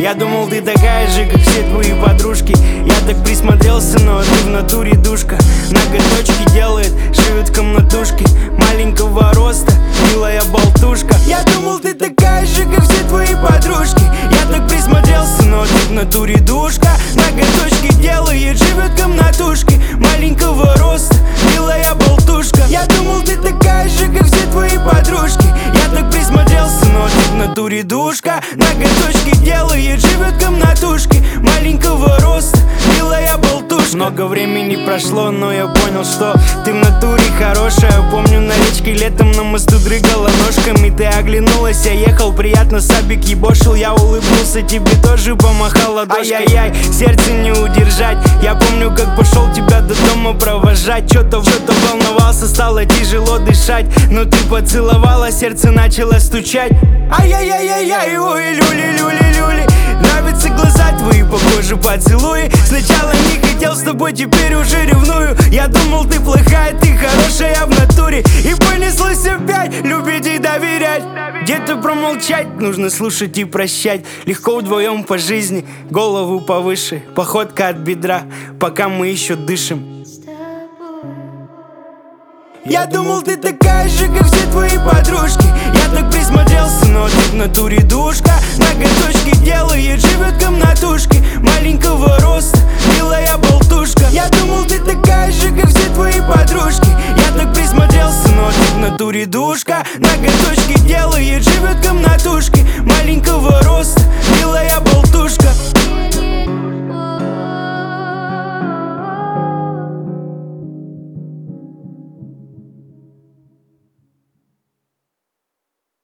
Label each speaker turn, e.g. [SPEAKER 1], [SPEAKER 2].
[SPEAKER 1] Я думал, ты такая же, как все твои подружки. Я так присмотрелся, но ты в натуре душка. Ноготочки делает, живет в комнатушке. Маленького роста, милая болтушка. Я думал, ты такая же, как все твои подружки. Я так присмотрелся, но ты в натуре душка. Ноготочки делает, живет в комнатушке. Маленького роста, милая болтушка. Я думал, ты такая же, как все твои подружки. Я так присмотрелся, но ты в натуре душка. Ноготочки делает, живет в комнатушке. Маленького роста, милая болтушка. Много времени прошло, но я понял, что ты в натуре хорошая. Помню, на речке летом на мосту дрыгала ножками. Ты оглянулась, я ехал, приятно сабик ебошил. Я улыбнулся, тебе тоже помахал ладошкой. Ай-яй-яй, сердце не удержать. Я помню, как пошел тебя до дома провожать. Что-то волновался, стало тяжело дышать. Но ты поцеловала, сердце начало стучать. Ай-яй-яй-яй-яй, ой, люли-люли-люли. Нравятся глаза твои, похожи поцелуи. Сначала не хотел с тобой, теперь уже ревную. Я думал, ты плохая, ты хорошая в натуре. И понеслось опять, любить и доверять. Где-то промолчать, нужно слушать и прощать. Легко вдвоем по жизни, голову повыше. Походка от бедра, пока мы еще дышим. Я думал, ты такая же, как все твои подружки. Я так присмотрелся, но ты в натуре душка. Ноготочки делает, живет в комнатушке. Маленького роста, милая болтушка. Я думал, ты такая же, как все твои подружки. Я так присмотрелся, но ты в натуре душка. Ноготочки делает, живет в комнатушке. Маленького